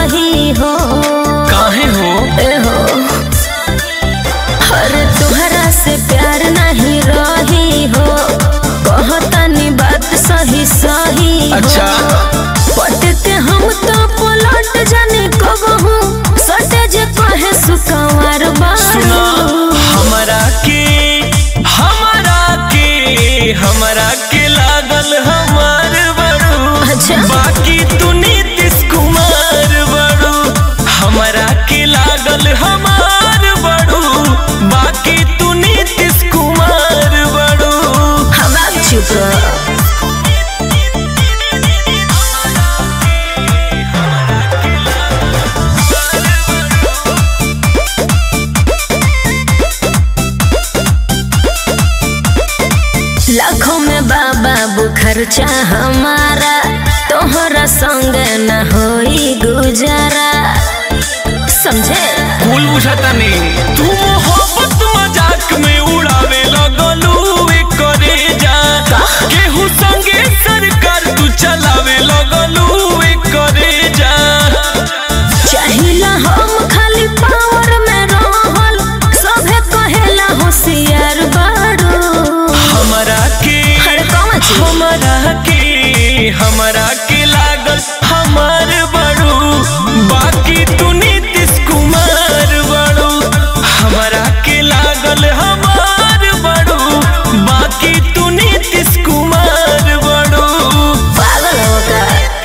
सही हो। काहे हो ए हो अरे तुहरा से प्यार नहीं रही हो, कहतनी बात सही सही हो। अच्छा पट के हम तो पलट जाने कबहू सटे जे कहे सुकवार बारू। सुना हमरा के लागल हमार बड़ू। अच्छा बाकी तू नीतीश कुमार बड़ू। हमरा के लागल हमार बड़ू, बाकी तू नीतीश कुमार बड़ू। हम चुप रह। लाखों में बाबू खर्चा हमारा, तोहरा संग न होई गुजारा। समझे कुल बुझाता नहीं तू मोहब्बत मजाक में उड़ावे लगलू। करे जा केहू संगे सरकार तू चलावे लगलू। करे जा चाहिला हम खाली पावर में रहल, सभे कहेला होशियार बारू। हमरा के लागल हमार बड़ू, बाकी तू नीतीश कुमार बड़ू। हमरा के लागल हमार बड़ू, बाकी तू नीतीश कुमार बड़ू। पागल हो का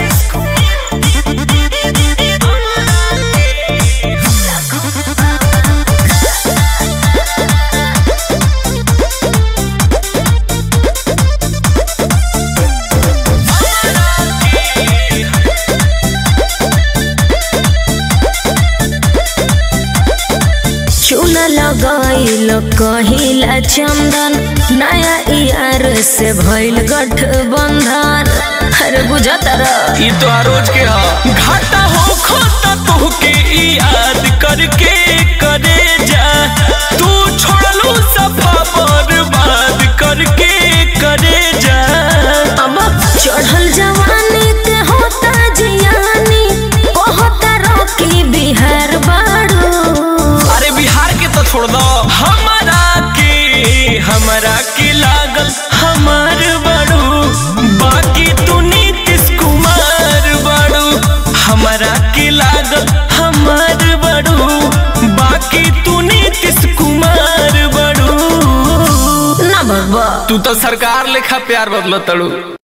चूना लगाइल कहिला चंदन, नया यार से भइल गठबंधन। अरे बुझता रह ई तो रोज के घाटा हो खोता तोहके याद करके। करे जा तू छोड़लू सफा बर्बाद करके। करे जा अब चढ़ल जवानी के होता जियानी, कहता रोकी बिहार बारू। अरे बिहार के तो छोड़ दो। हमरा के लागल हमार बड़ू, बाकी तू नीतीश कुमार बड़ू। हमरा के लागल हमार बड़ू, बाकी तू नीतीश कुमार बड़ू। ना बाबा तू तो सरकार लेखा प्यार बदल तड़ू।